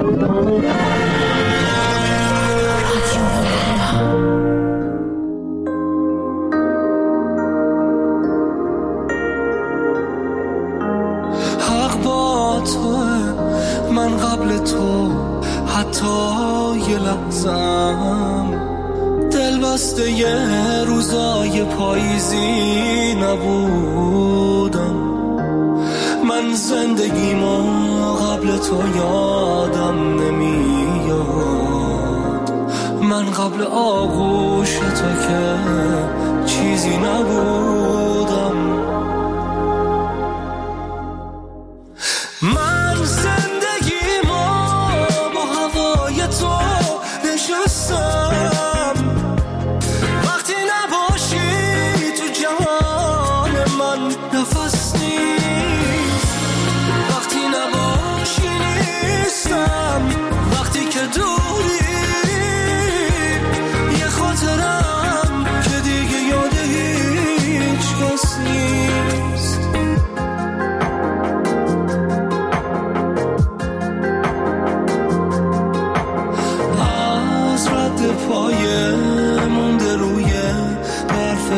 حق با توه، من قبل تو حتی یه لحظم دل بسته یه روزای پاییزی نبودم. من زندگیمو قبل تو یادم نمیاد، من قبل آغوش تو که چیزی نبودم. من زندگیمو با هوای تو نشستم، وقتی نباشی تو جهان من نفس نیست، وقتی نباشی نیستم، وقتی که دوری یه خاطرم که دیگه یاد هیچ کس نیست. پایه مونده روی برف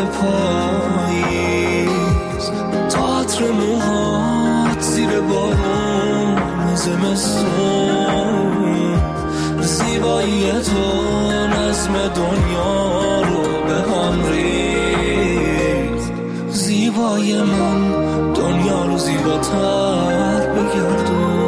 پاییز، تئاتر موهات زیر بارون زمستون، زیبایی تو نظم دنیا رو به هم ریخت، زیبای من دنیا رو زیباتر بگردون.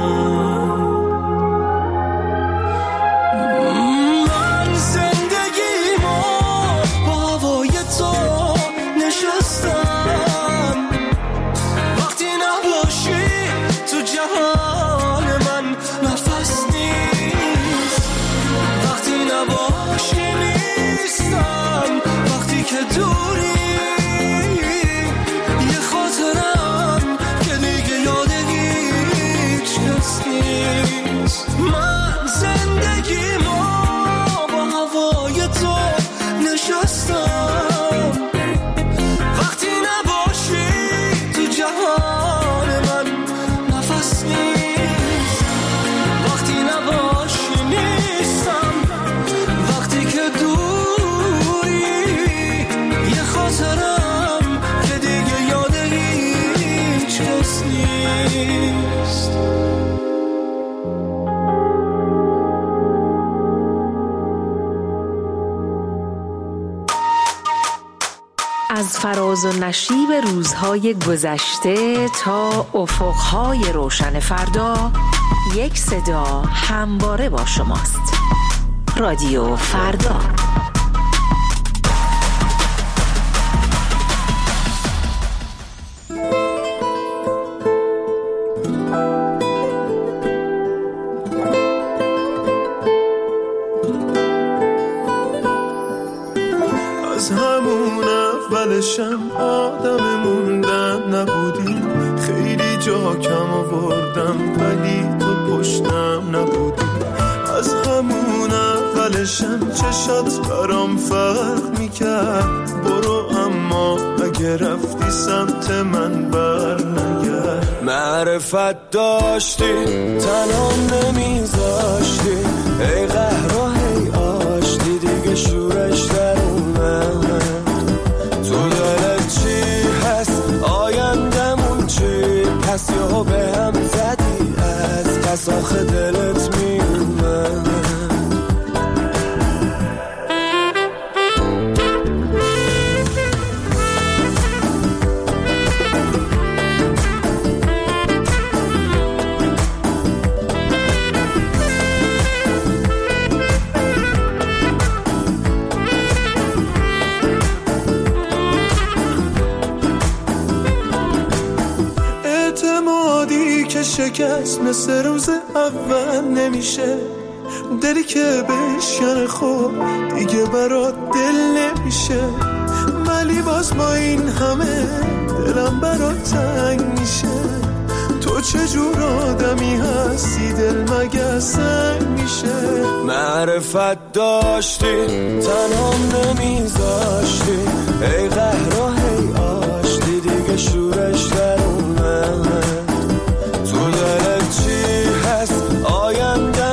از فراز و نشیب روزهای گذشته تا افقهای روشن فردا، یک صدا همواره با شماست. رادیو فردا. از همون اولشم آدم موندن نبودی، خیلی جا کم آوردم ولی تو پشتم نبودی. از همون اولشم چشات برام فرق میکرد، برو اما اگه رفتی سمت من بر نگرد. معرفت داشتی تنام نمیذاشتی، ای قهر و هی آشتی دیگه شورش در اومد. تو دلت چی هست آیندمون چی پس یهو به هم زدی، از پس آخه دلت میومد. شکست مثل روز اول نمیشه، دلی که بشکنه خب دیگه برات دل نمیشه. ولی باز با این همه دلم برات تنگ میشه. تو چجور آدمی هستی دل مگه سنگ میشه. معرفت داشتی تنام نمیذاشتی، ای قهر و هی آشتی دیگه شورش در اومد. تو دلت چی هست آینده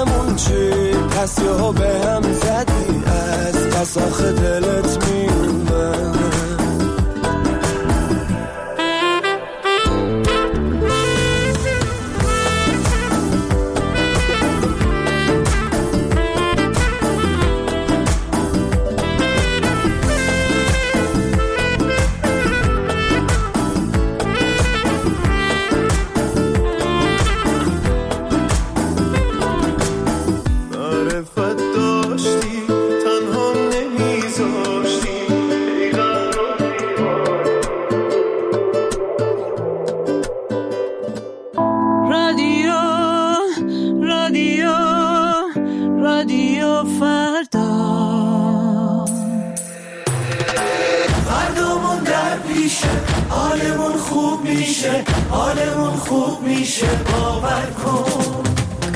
پس یهو به هم زدی از پس آخه دلت میومد. حالمون خوب میشه باور کن.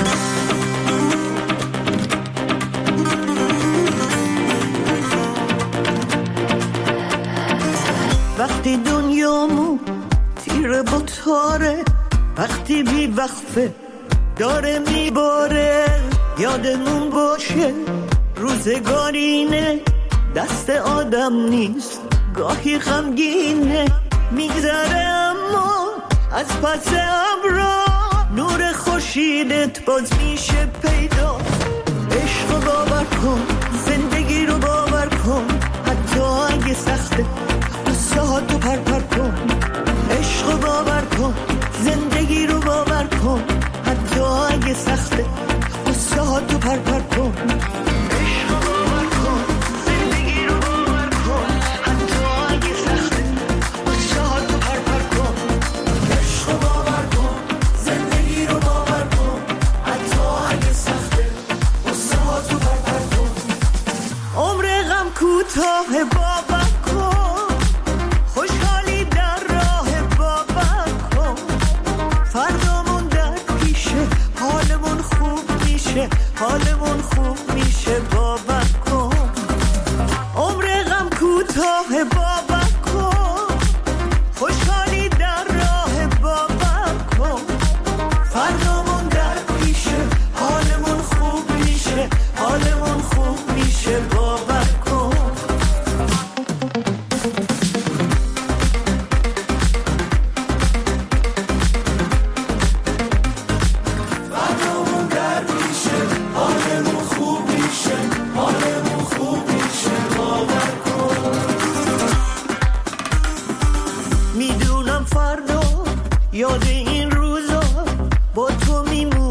وقتی دنیامون تیره با تاره، وقتی بی وقفه داره میباره، یادمون باشه روزگارینه، دست آدم نیست گاهی غمگینه، میگذره اما از پس ابرا نور خورشیدت باز میشه پیدا. عشق رو باور کن، زندگی رو باور کن، حتی اگه سخته قصه ها تو پر کن. عشق رو باور کن، زندگی رو باور کن، حتی اگه سخته قصه ها تو پر کن. کوتاه باور کن، خوشحالی در راه باور کن، فردامون در پیشه، حالمون خوب میشه، حالمون خوب میشه باور کن. عمر غم کوتاه باور کن، خوشحالی در راه باور کن، فردامون در پیشه، حالمون خوب میشه، حالمون خوب میشه باور کن. یاد این روزا با تو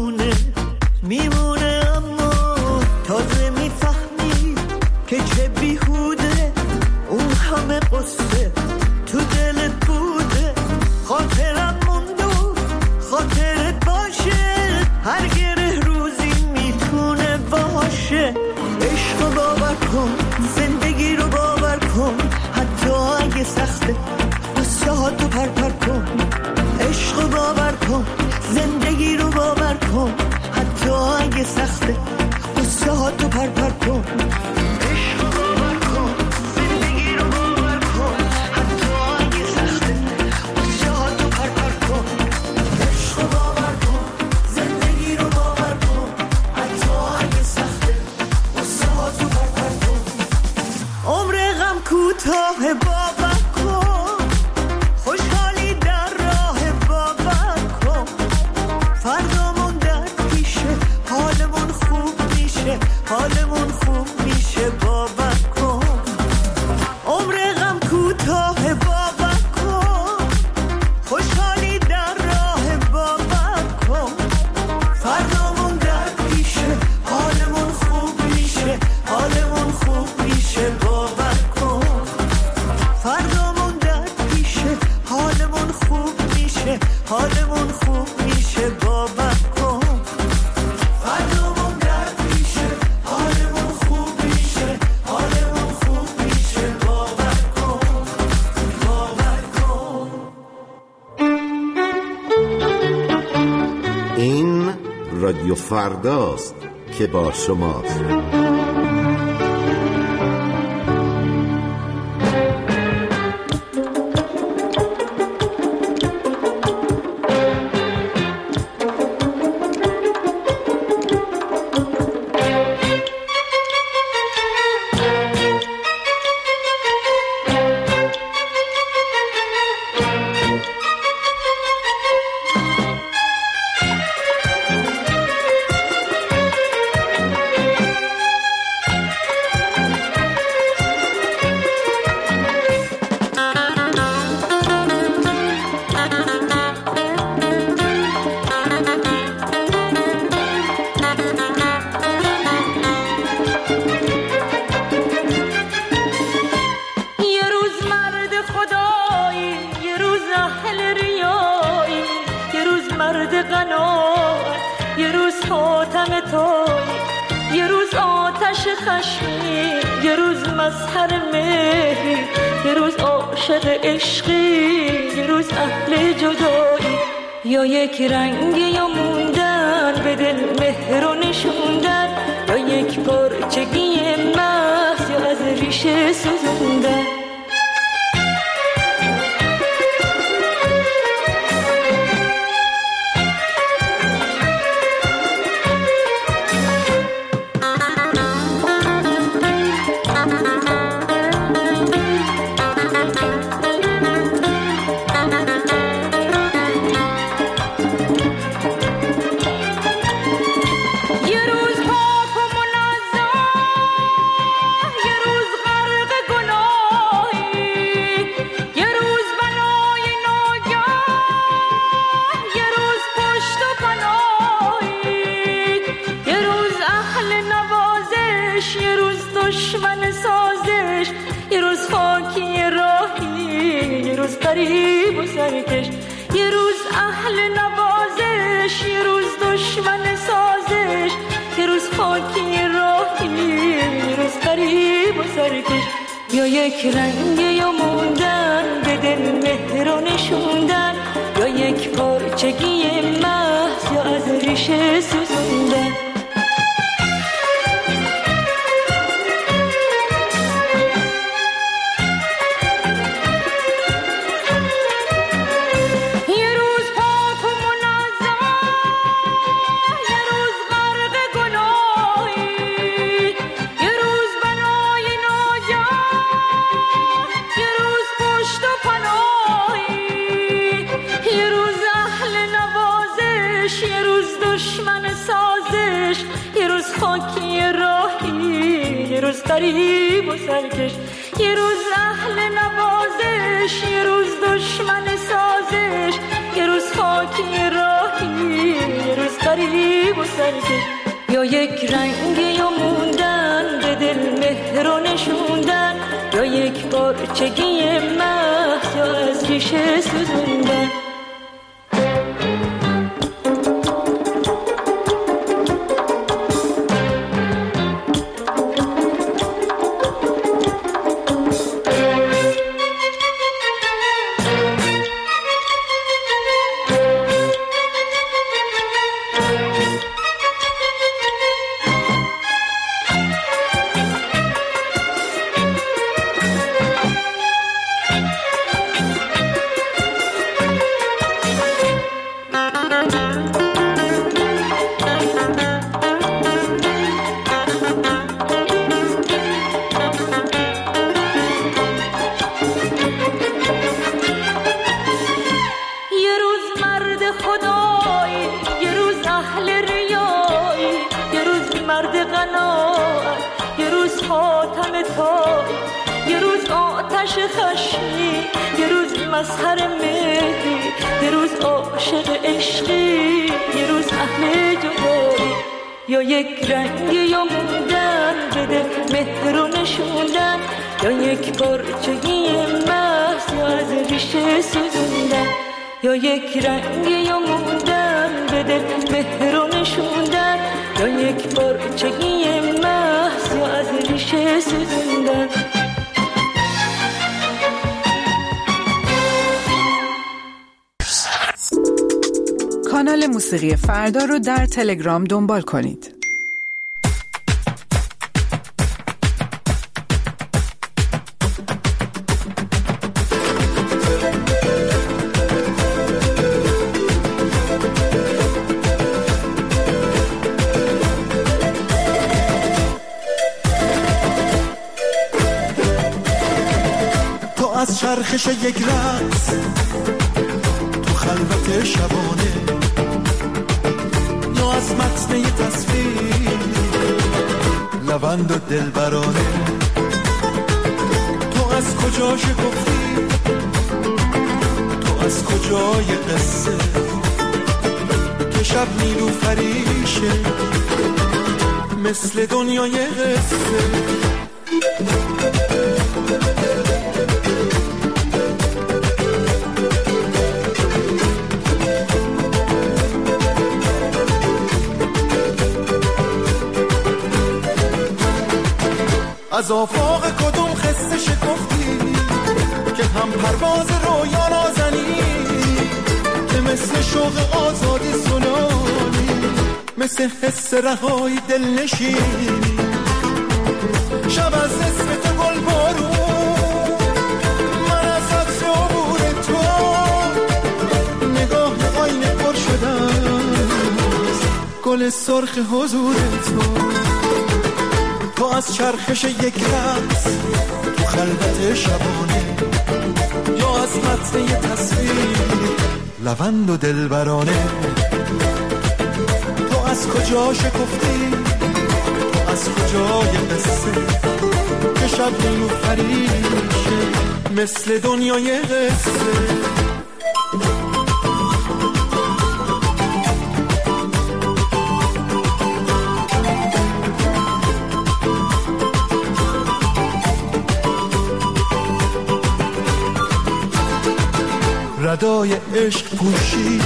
میمونه اما تازه میفهمی که چه بیهوده اون همه قصه تو دلت بوده. خاطرم موندو خاطرت باشه، هر گره روزی میتونه باشه. عشق رو باور کن، زندگی رو باور کن، حتی اگه سخته قصه ها تو پر کن. عشق رو باور کن، زندگی رو باور کن، حتی اگه سخته قصه ها تو پر کن. عشق رو باور کن، زندگی رو باور کن، حتی اگه سخته قصه ها تو پر کن. عشق رو باور کن، زندگی رو باور کن، حتی اگه سخته قصه ها تو پر کن. عمر غم کوتاه باور کن، خوشحالی در راه باور کن، فردامون در پیشه، حالمون خوب میشه، حالمون خوب میشه باور کن. عمر غم کوتاه باور کن، خوشحالی در راه باور کن، فردامون در پیشه، حالمون خوب میشه، حالمون خوب میشه باور کن. فردامون در پیشه، حالمون خوب میشه، حالمون خوب میشه باور کن. فردامون در پیشه، حالمون خوب میشه، حالمون خوب میشه باور کن، باور کن. این رادیو فرداست که با شماست. آتش خشمی، یه روز مظهر مهری، یه روز عاشق عشقی، یه روز اهل جدایی. یا یک رنگی یا موندن به دل مهر و نشوندن، یا یک پرچگی محض یا از ریشه سوزوندن. غریب و سرکش، یه روز اهل نوازش، یه روز دشمن سازش، یه روز خاکی راهی، یه روز غریب و سرکش. یا یک رنگ یا موندن به دل مهر و نشوندن، یا یک پرچگی محض یا از ریشه سوزوندن. غریب و سرکش، یه روز اهل نوازش، یه روز دشمن سازش، یه روز خاکی راهی، یه روز غریب و سرکش. یا یک رنگ یا موندن به دل مهر و نشوندن، یا یک پرچگی محض یا از ریشه سوزوندن. مظهر مهری، یه روز عاشق عشقی، یه روز اهل جدایی. یا یک رنگ یا موندن به دل مهر و نشوندن، یا یک پرچگی محض یا از ریشه سوزوندن. یا یک رنگ یا موندن به دل مهر و نشوندن، یا یک پرچگی محض یا از ریشه سوزوندن. کانال موسیقی فردا رو در تلگرام دنبال کنید. تو از چرخش یک رقص، تو خلوت شبانه، یا از متن یه تصویر لبند و دلبرانه. تو از کجا شکفتی، تو از کجای قصه، که شب نیلوفریشه مثل دنیای قصه. از آفاق کدوم خسته شکفتی که هم پرواز رویا نازنی، که مثل شوق آزادی سنانی، مثل حس رهایی دل نشینی. شب از اسم تو گل بارون، من از عطر عبور تو، نگاه آینه پر شدم گل سرخ حضور تو از چرخش یک رقص تو خلوت شبانه، یا از متن یه تصویر لوند و دلبرانه. تو از کجا شکفتی، تو از کجای قصه که شب نیلوفریشه مثل دنیای قصه. ردای عشق پوشید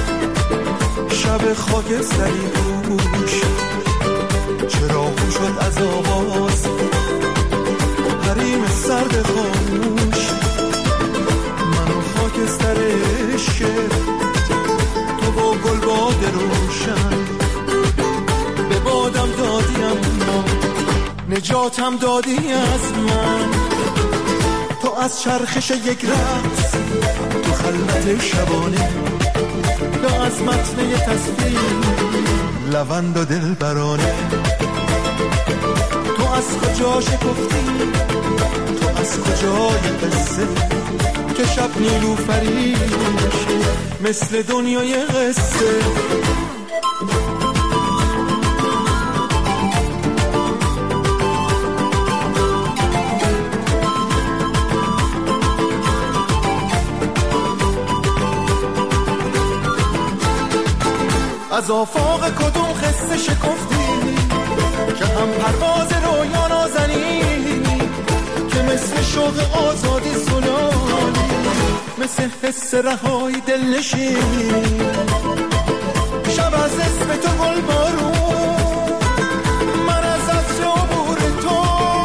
شب خاکستری دوش، چراغ شد از آواز حریم سرد خاموش. من و خاکستر عشق، تو با گل باد روشن، به بادم دادیم نجاتم دادی از من. تو از چرخش یک رقص تو خلوت شبانه، یا از متن یه تصویر لوند و دلبرانه. تو از کجا شکفتی، تو از کجای قصه که شب نیلوفریشه مثل دنیای قصه. از آفاق کدوم خسته شکفتی که هم پرواز رویا نازنی، که مثل شوق آزادی سنانی، مثل حس رهایی دل نشینی. شب از اسم تو گل بارون، من از عطر عبور تو،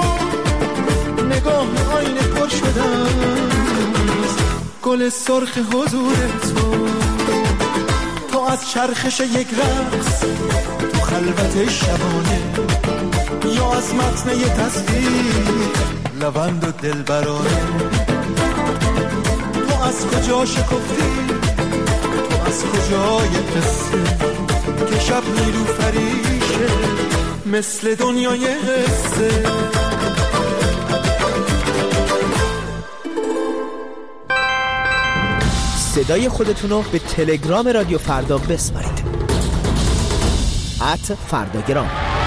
نگاه آینه پر شدم گل سرخ حضور تو. تو از چرخش یک رقص تو خلوت شبانه، یا از متن یه تصویر لوند و دلبرانه. تو از کجا شکفتی، تو از کجای قصه که شب نیلوفریشه مثل دنیای قصه. صدای خودتونو به تلگرام رادیو فردا بسپارید. @فرداگرام.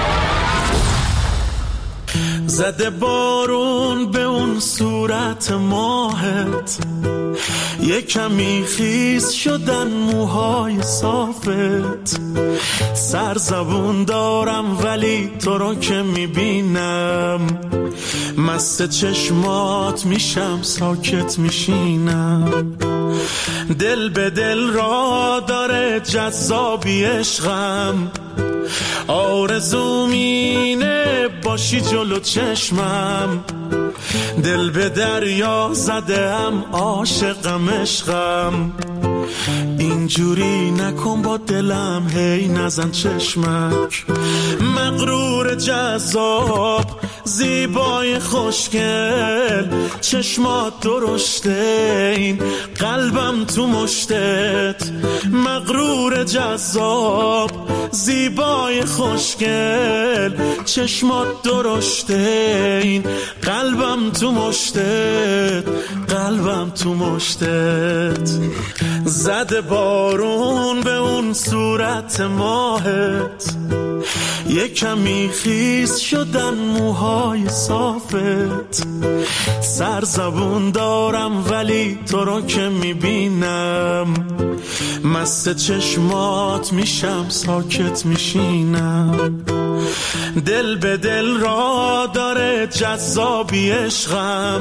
زده بارون به اون صورت ماهت، یه کمی خیس شدن موهای صافت. سرزبون دارم ولی تو رو که میبینم، مست چشمات میشم ساکت میشینم. دل به دل را داره جذابی عشقم، آرزوم اینه باشی جلو چشمم. دل به دریا زدم عاشقم عشقم، اینجوری نکن با دلم هی نزن چشمک. مغرور جذاب زیبای خوشگل، چشمات درشته این قلبم تو مشتت. مغرور جذاب زیبای خوشگل، چشمات درشته این قلبم تو مشتت. قلبم تو مشتت. زده بارون به اون صورت ماهت، یه کمی خیس شدن موهای صافت. سرزبون دارم ولی تو رو که میبینم، مست چشمات میشم ساکت میشینم. دل به دل را داره جذابی عشقم،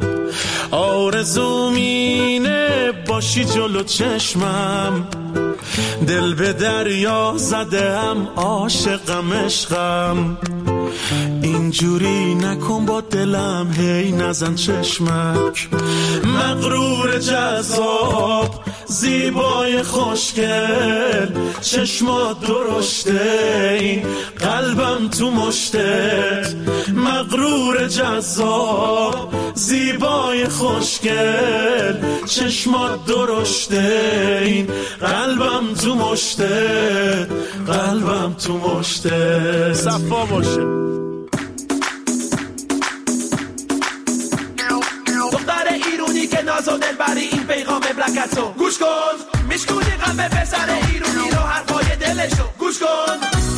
آرزوم اینه باشی جلو چشمم، دل به دریا زدم عاشقم عشقم، اینجوری نکن با دلم هی نزن چشمک، مغرور جذاب زیبای خوشگل، چشمات درشته این قلبم تو مشتت، مغرور جذاب زیبای خوشگل، چشمات درشته این قلبم تو مشتت، قلبم تو مشتت. صفا باشه. دختر ایرونی که ناز و دل بری این پیغام بلکتو گوش کن، میشکونی قلب پسر ایرونی رو حرفای دلشو گوش کن.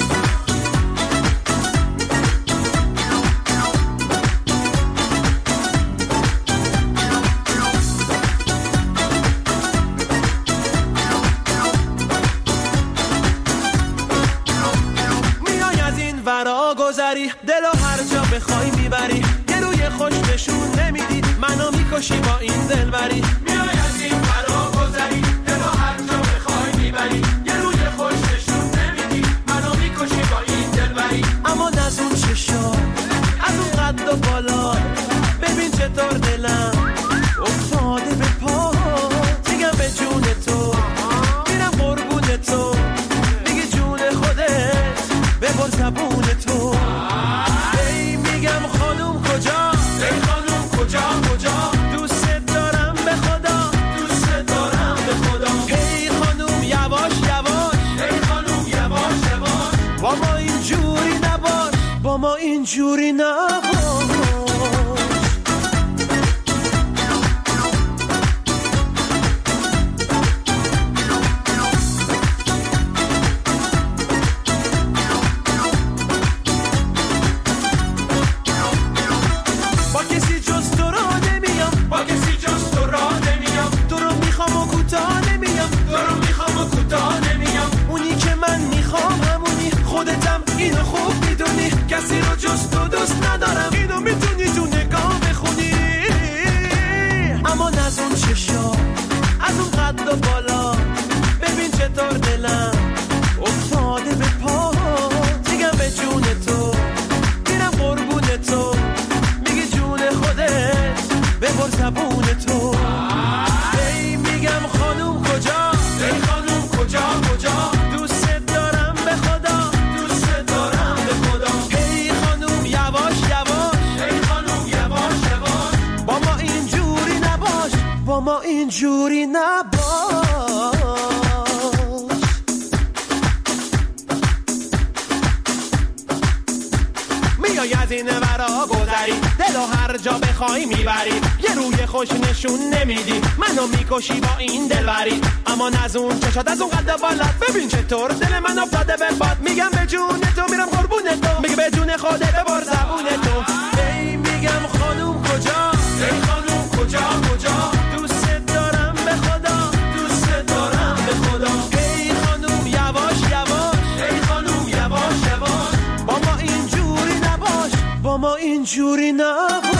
میای از این ورا گذری دلو هر جا بخوای میبری، یه روی خوش نشون نمیدی منو میکشی با این دلبری. میای از این ورا گذری دلو هر جا بخوای میبری، یه روی خوش نشون نمیدی منو میکشی با این دلبری. اما از اون چشا از اون قد و بالا ببین چطور دلم افتاده به پا، میگم به جون تو میرم قربون تو، میگی جون خودت ببر زبون تو. ای میگم خانوم کجا، ای خانوم کجا کجا، دوست دارم به خدا، دوست دارم به خدا. ای خانوم یواش یواش، ای خانوم یواش یواش، با ما اینجوری نباش، با ما اینجوری نباش. اینو خوب میدونی کسی رو جز تو دوست ندارم، اینو میتونی تو نگاه بخونی. اما از اون چشا از اون قد و بالا ببین چطور دلم افتاده به پا، میگم به جون تو میرم قربون تو، میگی جون خودت ببر زبون تو. ای میگم خانوم کجا، ای خانوم کجا کجا، دوست دارم به خدا، دوست دارم به خدا. ای خانوم یواش یواش، ای خانوم یواش یواش، با ما اینجوری نباش، با ما اینجوری نباش. میای از این ورا گذری دلو هر جا بخوای میبری، یه روی خوش نشون نمیدی منو میکشی با این دلبری. اما از اون چشات از اون قد بالات ببین چطور دل من افتاده به باد، میگم به جون تو میرم قربون تو، میگه به جون خودت ببر زبون تو. ای میگم خانوم کجا، ای خانوم کجا کجا، دوست دارم به خدا، دوست دارم به خدا. ای خانوم یواش یواش، ای خانوم یواش یواش، با ما اینجوری نباش، با ما اینجوری نباش.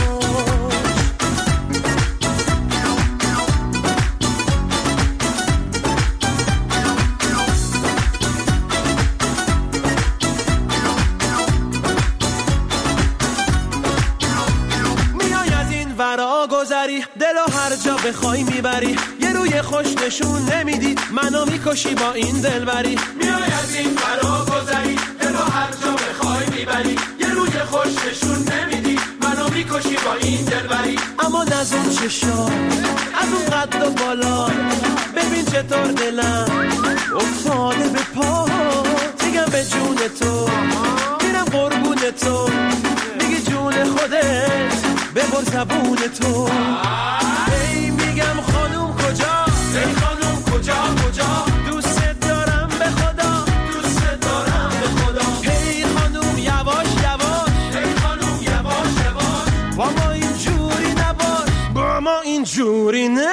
ورا گذری دلو هر جا بخوای میبری، یه روی خوش نشون نمیدی منو میکشی با این دلبری. میای از این ورا گذری دلو هر جا بخوای میبری، یه روی خوش نشون نمیدی منو میکشی با این دلبری. اما از اون چشا از اون قد و بالا ببین چطور دلم افتاده به پا، میگم به جون تو میرم قربون تو، میگی جون خودت ببر زبون تو. ای میگم خانوم کجا، ای خانوم کجا کجا، دوست دارم به خدا، دوست دارم به خدا. ای خانوم یواش یواش، ای خانوم یواش یواش، با ما اینجوری نباش، با ما اینجوری نباش.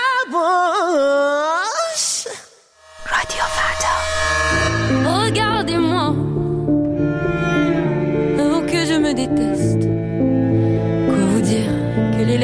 رادیو فردا. Regardez-moi, oh que je me déteste. Quoi vous dire que les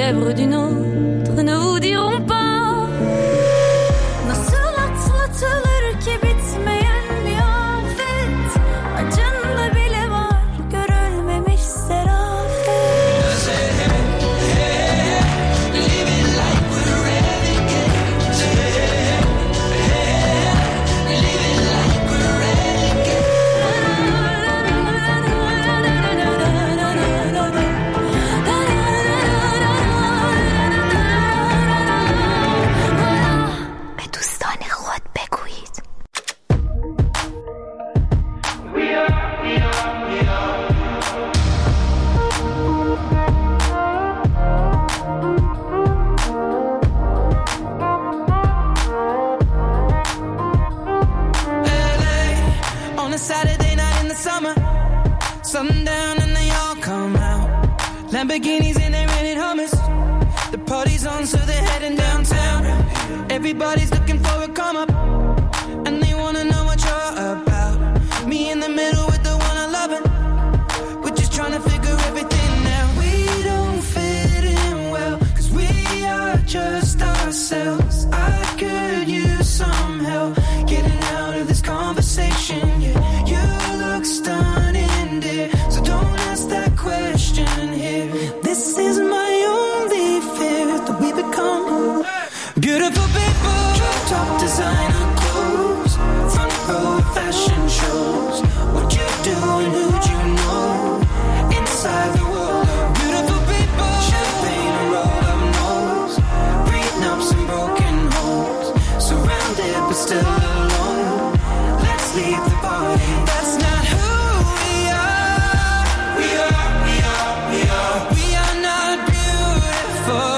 Sundown and they all come out. Lamborghinis and they rented Hummers. The party's on, so they're heading downtown. Everybody's looking for a come up, and they wanna know what you're about. Me in the middle with the one I love it. We're just trying to figure everything out. We don't fit in well, 'cause we are just ourselves. I could use some help getting out of this conversation. Yeah, you look stunning, dear, so don't ask that question here. This is my only fear, that we become beautiful people. Drop top designer clothes, front row fashion shows. What you do and who'd you know? Inside the world of beautiful people. Champagne and roll up nose, breathing up some broken homes. Surrounded but still alone. Let's leave the party. That's not who we are. We are, we are, we are. We are not beautiful.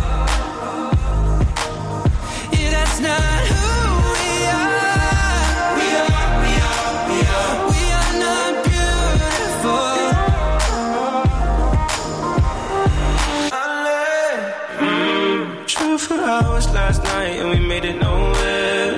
Yeah, that's not who we are. We are, we are, we are. We are not beautiful. True for hours last night and we made it nowhere.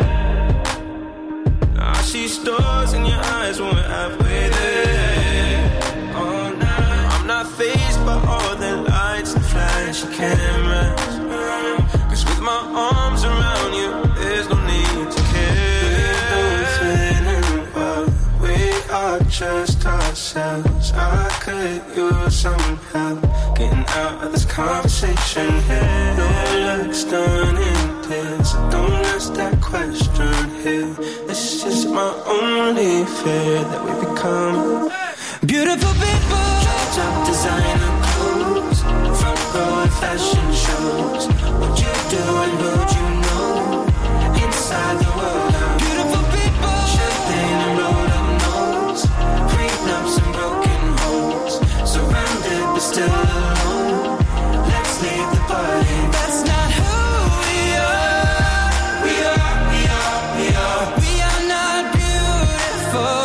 I see stars in your eyes when we're halfway there. Oh, nah, I'm not fazed by all the lights and flashy cameras. 'Cause with my arms around you, there's no need to care. We don't fit in well, we are just ourselves. I could use some help getting out of this conversation here. No looks done in this, don't ask that question here. This is my only fear, that we become beautiful people. Drop top designer clothes, front row fashion shows. What you do and who'd you know? Inside the world of beautiful people. Champagne and roll up nose, breathing up some broken homes. Surrounded but still alone. Let's leave the party. That's not who we are. We are, we are, we are. We are not beautiful.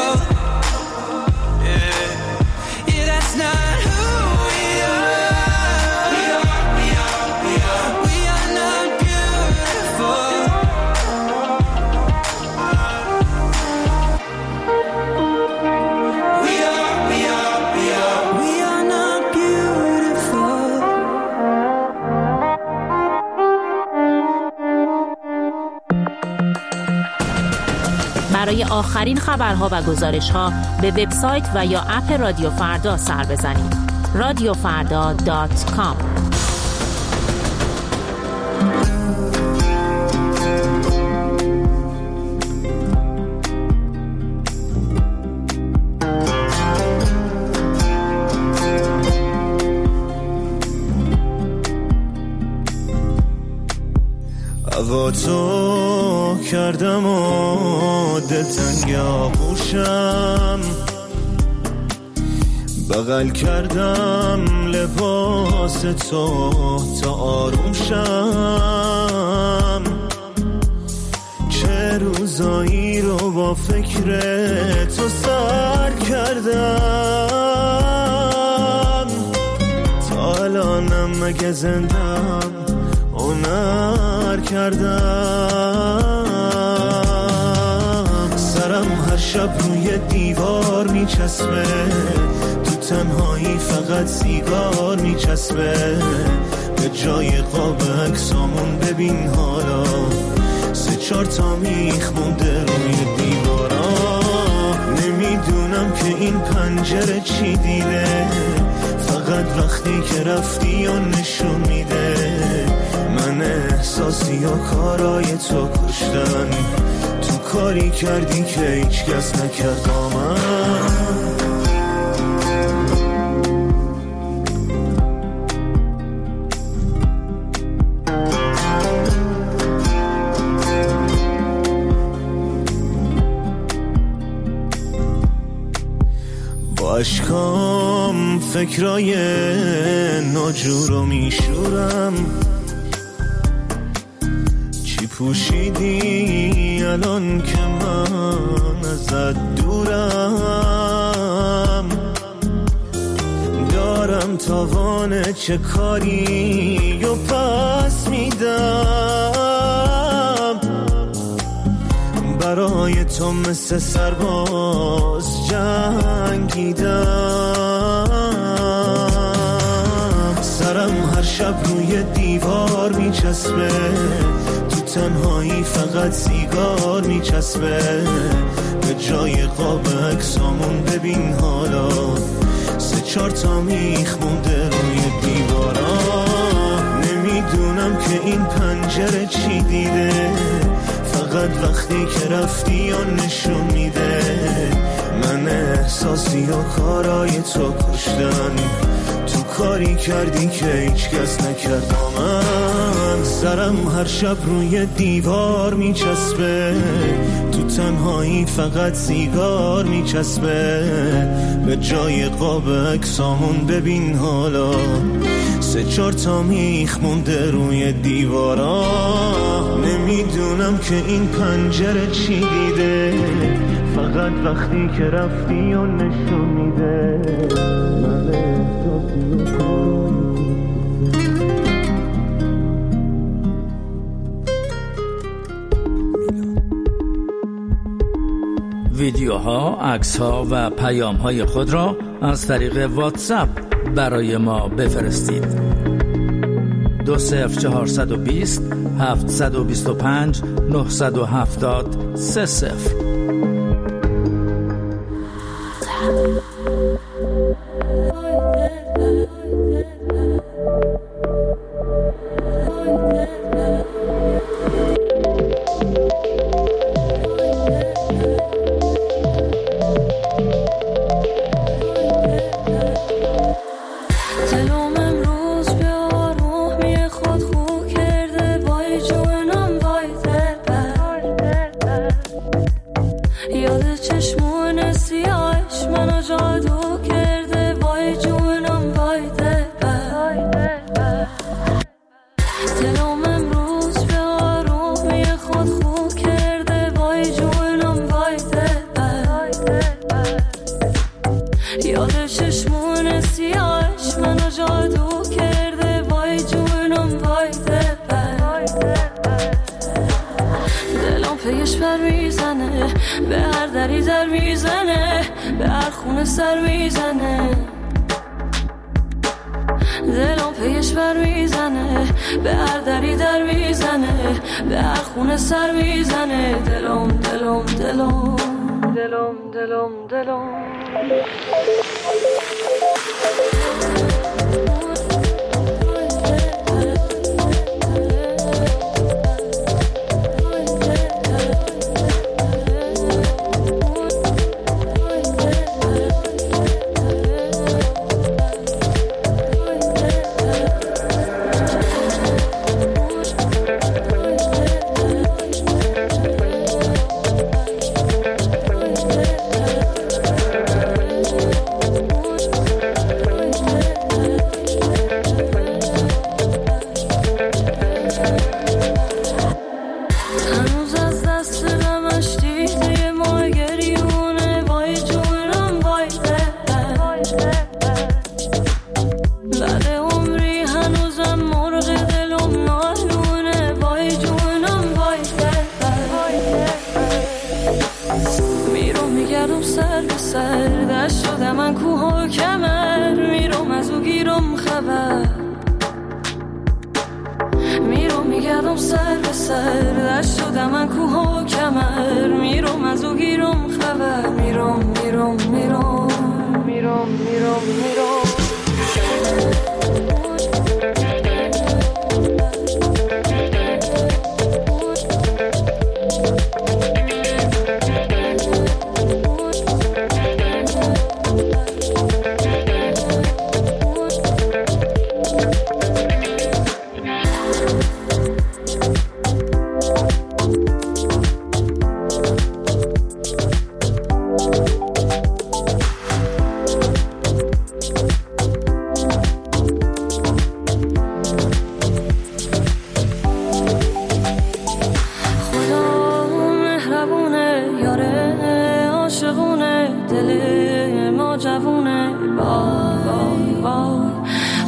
Yeah, yeah, that's not who we are. We are, we are, we are. We are not beautiful. We are, we are, we are. We are not beautiful. برای آخرین خبرها و گزارش‌ها به وبسایت و یا اپ رادیو فردا سر بزنید. radiofarda.com. هوا تو کردم و دلتنگ آغوشم، بغل کردم لباس تو تا آروم شم. چه روزایی رو با فکر تو سر کردم، تا الانم مگه زندم هنر کردم. سرم هر شب روی دیوار میچسبه، تو تنهایی فقط سیگار میچسبه. به جای قاب عکسامون ببین حالا 3-4 تا میخ مونده روی دیوارا. نمیدونم که این پنجره چی دیده، فقط وقتی که رفتی و نشون میده. من احساسی و کارای تو کشتن، تو کاری کردی که هیچ کس نکرد با من. با اشکام فکرای ناجور رو میشورم. چی پوشیدی الان که من ازت دورم؟ زمانه چه کاری و پس میدم، برای تو مثل سرباز جنگیدم. سرم هر شب روی دیوار میچسبه، تو تنهایی فقط سیگار میچسبه، به جای قاب عکسامون ببین حالا 3-4 تا میخ مونده روی دیوارا. نمیدونم که این پنجره چی دیده، فقط وقتی که رفتی یا نشون میده من احساسی و کارای تو کشتن. تو کاری کردی که هیچ کس نکرد با من. سرم هر شب روی دیوار میچسبه، تو تنهایی فقط سیگار میچسبه، به جای قاب عکسامون ببین حالا 3-4 تا میخ مونده روی دیوارا. نمیدونم که این پنجره چی دیده، فقط وقتی که رفتی و نشون میده من احساسی و ویدیوها، عکس‌ها و پیام‌های خود را از طریق واتساپ برای ما بفرستید. 20420 725 970 30. به هر دری در میزنه، به هر خونه سر میزنه، دلم پیش بر میزنه، به هر دری در میزنه، به هر خونه سر میزنه، دلم دلم دلم دلم دلم دلم.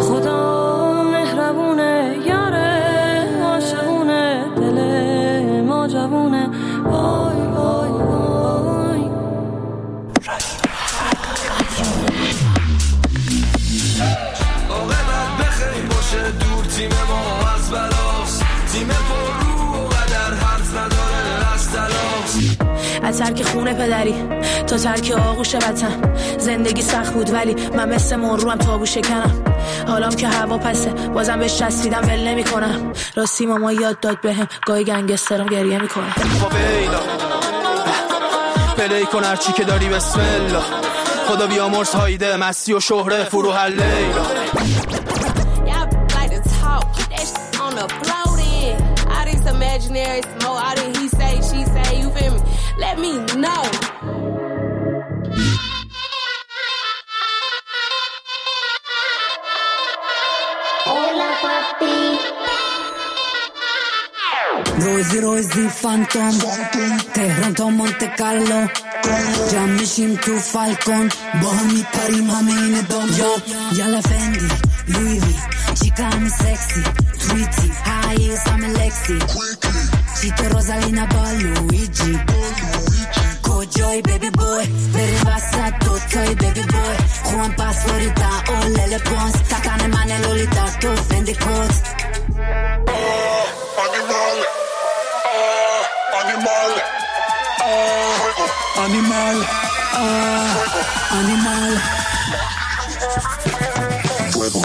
خدا مهربونه یاره عاشقونه دل ما جوونه وای وای وای عاقبت بخیر باشه دور تیم ما از بلاست تیم پر رو و قدر حرف نداره از تلاست از ترک خونه پدری تا ترک آغوش وطن زندگی سخت بود ولی من مثل مرو هم تابو شکنم حالام که هوا پسه بازم بهش چسبیدم ول نمی کنم راستی ماما یاد داد بهم گاهی گنگسترم گریه می کنم پلی کن هرچی که داری بسم الله خدا بیامرز هایده مستی و شهره فروح اللیلا imaginary smoke, all that he say, she say, you feel me? Let me know. Hola papi. روزی فانتوم تهران تا مونته کارلو جمع میشیم تو فالکون با هم میپریم همه این دام یالا فندی لویوی چیکا همه سکسی تویتی هاییز همه لکسی چیت روزالینا با لویجی کجای بیبی بوی بری وسط دوتای بیبی بوی خوان پاس فوریتا اولل پونس تکن من لولیتا تو فندی کوت Animal, animal. Fuego.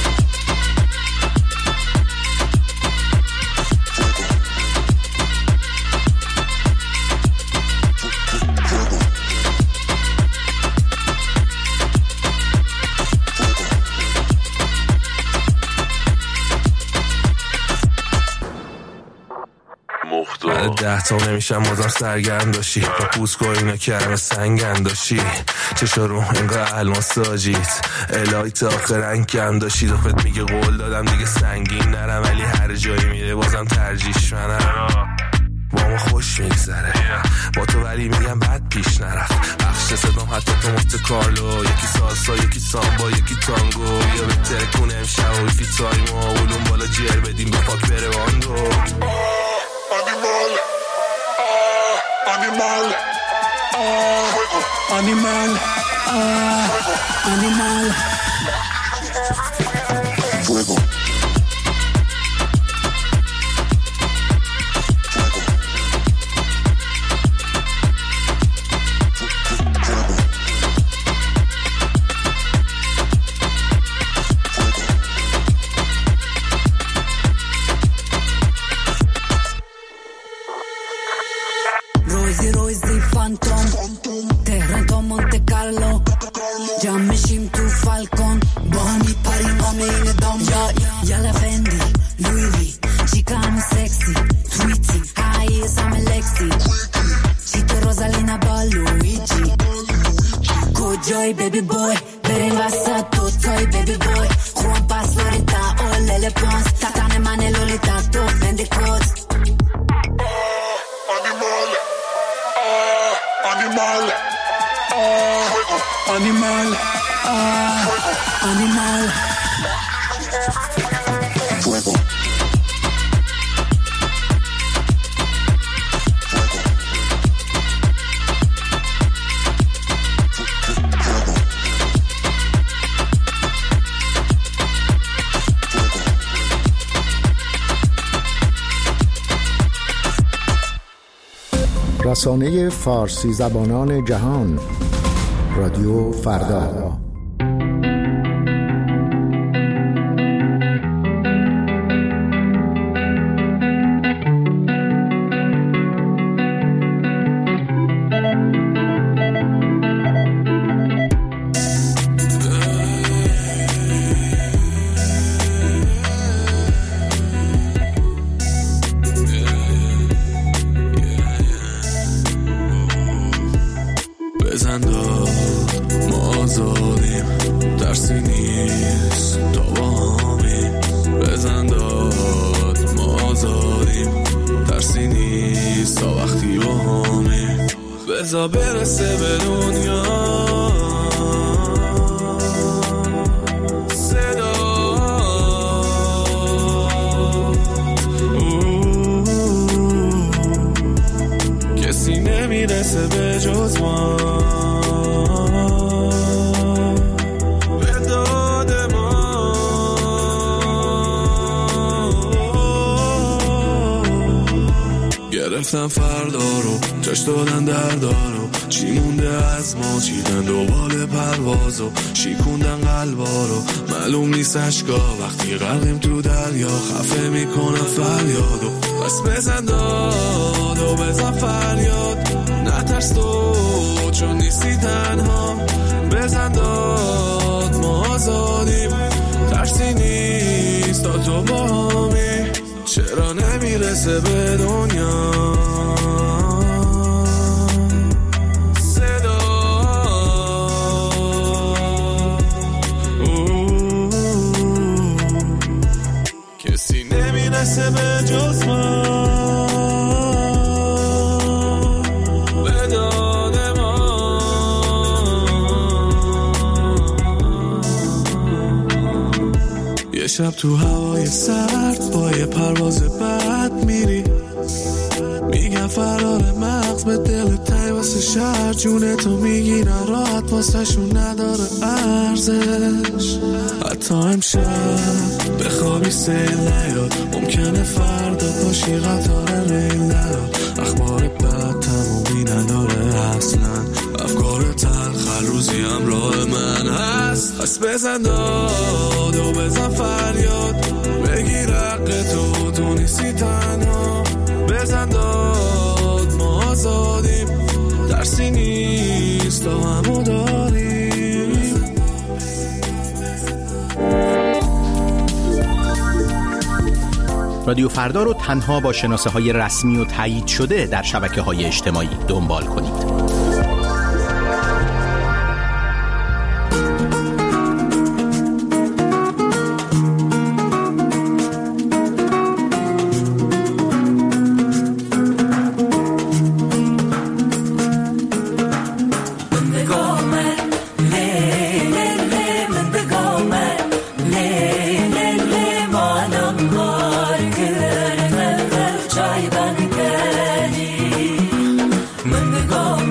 بعد 10 تا نمیشم بازم سرگرم داشتی با پوسکو اینا کرم سنگ انداشی چشا رو انگاه الماس ساجیت الهی تا آخر انکم داشتی دفت میگه قول دادم دیگه سنگین نرم ولی هر جایی میره بازم ترجیش منم با ما خوش میگذره با تو ولی میگم بد پیش نرفت بخش صدام حتی تو مفت کارلو یکی سالسا یکی سامبا یکی تانگو یا بهتره کنه امشب و یکی تایما اولون بالا جر بدیم به پاک بره واندو Animal, animal, animal, fuego. روزی فانتوم تهران تا مونته کارلو جمع میشیم تو فالکون با هم میپریم همه این دام یالا فندی لویوی چیکا همه سکسی تویتی هاییز همه لکسی چیتو روزالینا با لویجی کجای بیبی بوی بریم وسط دوتای بیبی بوی خوان پاس فوریتا اولل پونس تکن من لولیتا تو فندی کوت Animal, animal, animal, fuego. رسانه فارسی زبانان جهان رادیو فردا. بزا برسه به دنیا صدا رفتن فردا رو، جاش دادن دردارو، چی مونده از ما چیدن دوباره پروازو، شیکوندن قلبا رو، معلوم نیست اشکا وقتی غرقیم تو دریا، خفه میکنن فریادو. بس بزن داد و بزن فریاد، نترس تو چون نیستی تنها، بزن داد ما آزادیم، ترسی نیست تا تو با همی، چرا نمیرسه به دنیا صدا، کسی نمیرسه به جز من، به داد ما. یه شب تو هوای سرد با یه پرواز بد میری، میگن فرار مغز به دل تای واسه شهر، جونه تو میگیرن راحت واسه شون نداره ارزش. حتی امشب بخوابی سیل نیاد، ممکنه فردا باشی قطار ریل نیاد، اخبار بد تمومی نداره اصلا، افکار تلخ روزی همراه من هست. پس بزن داد و بزن فریاد، بگیر حق تو نیستی تنها، بزن داد ما آزادیم، ترسی نیست تا همو داریم. رادیو فردا رو تنها با شناسه های رسمی و تایید شده در شبکه های اجتماعی دنبال کنید. من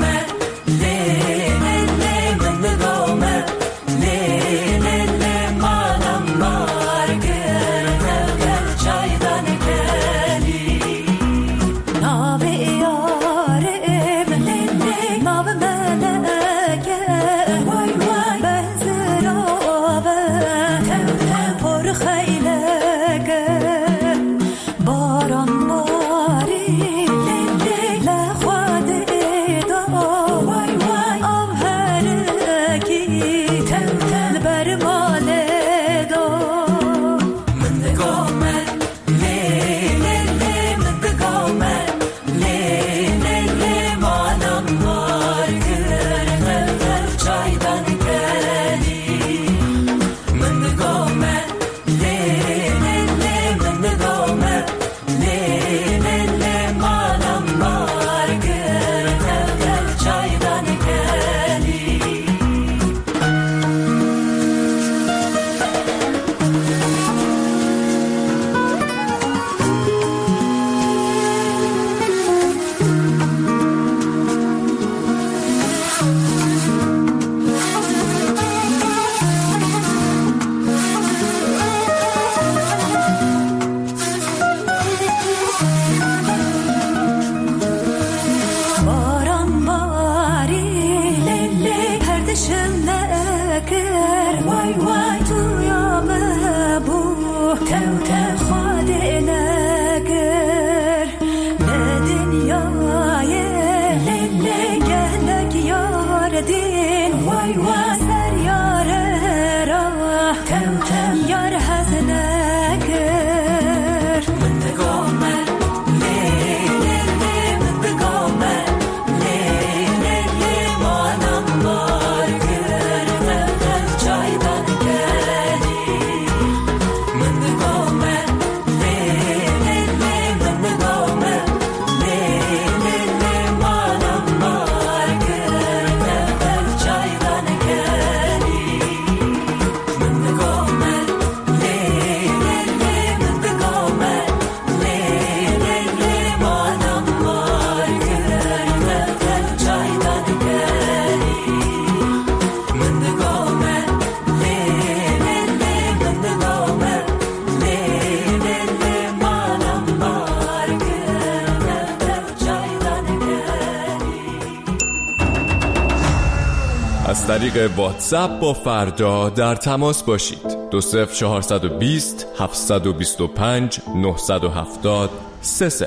طریق واتساپ با فردا در تماس باشید. 20420 725 970 30.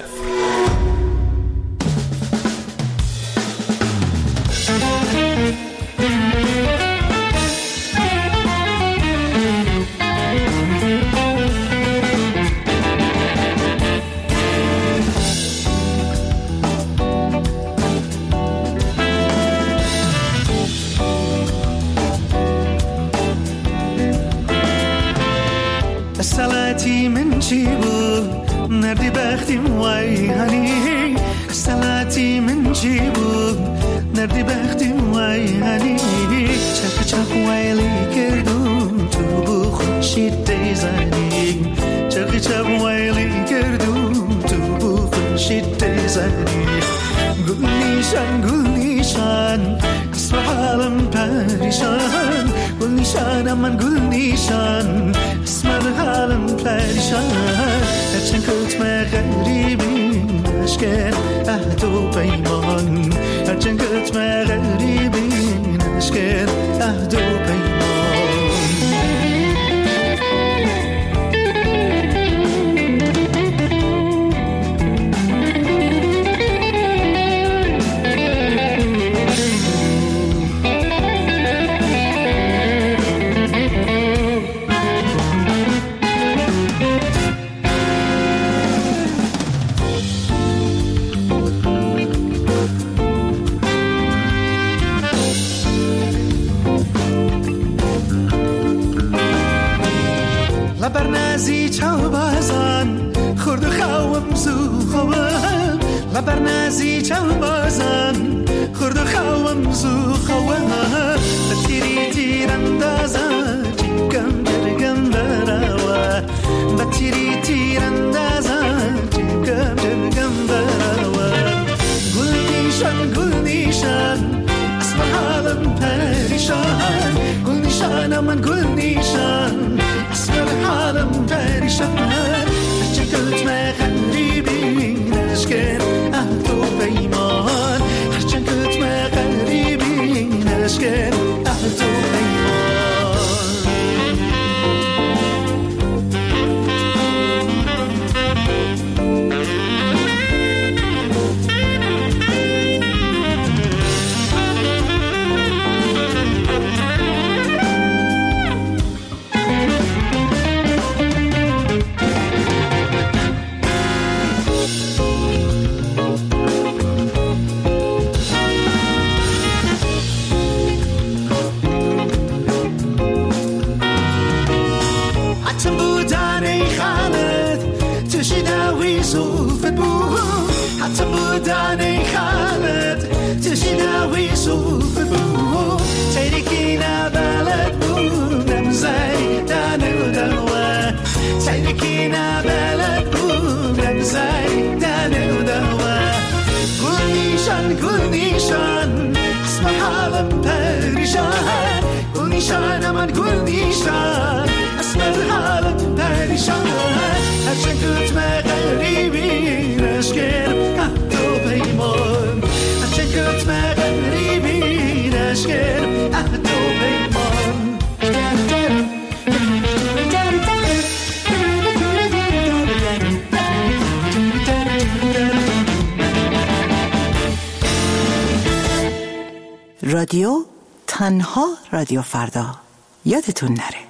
سلعتی من چی بود نردی بختیم وای هنی سلعتی من چی بود نردی بختیم وای هنی چک چک وایلی کردم تو بو خوشید دیزنی چک چک وایلی کردم تو بو خوشید دیزنی گل نیشان اسم حالم پریشان گل نیشانم من گل نیشان اسم حالم پریشان هرچند کتم غریبی نشکن عهد و پیمان هرچند کتم غریبی نشکن عهد و پیمان لبرنازی چاو بازان خورد خوام زو خوام لبرنازی چاو بازان خورد خوام زو خوام بتیری تیر اندازا چیکم جرگم براوا بتیری تیر اندازا چیکم جرگم براوا گل نیشان اسم حالم پریشان گل نیشان من گل نیشان اسم حالم پریشان هرچه کتم غریبی نشکن عهد و پیمان هرچه کتم غریبی نشکن عهد و پیمان حتی بودن خالد تشیداوی صوف بو تیرکی نبلد بودم زیدن و دوا تیرکی نبلد بودم زیدن و دوا گل نیشان اسم حالم پریشان گل نیشان من گل نیشان اسم حالم پریشان هرچند کتم غریبی نشکن عهد و پیمان هرچند کتم غریبی نشکن عهد و پیمان رادیو تنها رادیو فردا یادتون نره.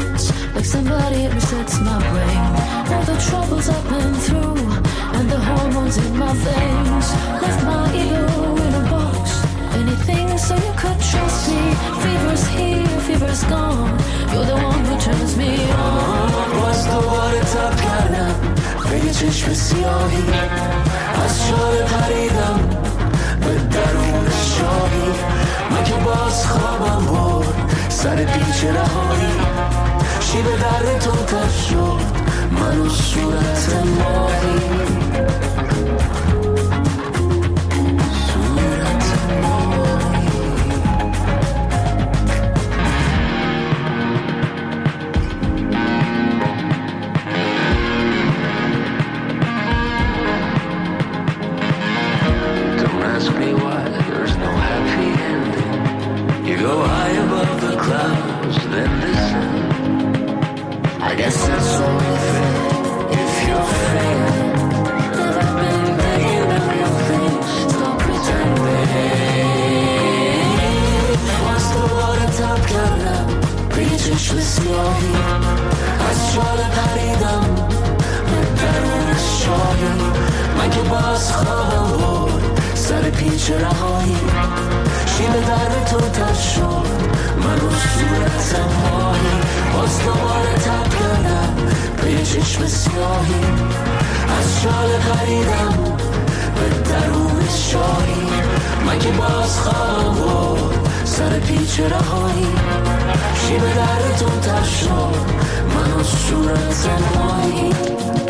Somebody resets my brain. All the troubles I've been through and the hormones پی چشم سیاهی، از شاله پریدم به درون شاهی. من که باز خوابم برد سر پیچ رهایی، شیب در تو تر شد من و صورت ماهی. چشم سیاهی، از شاله پریدم به درون شاهی. من که باز خوابم برد سر پیچ رهایی، شیب در تو تر شد من و صورت ماهی. باز دوباره تب کردم به چشم سیاهی، از شاله پریدم به درون شاهی. من که باز خوابم برد سر پیچ رهایی، شیب در تو تر شد من و صورت ماهی.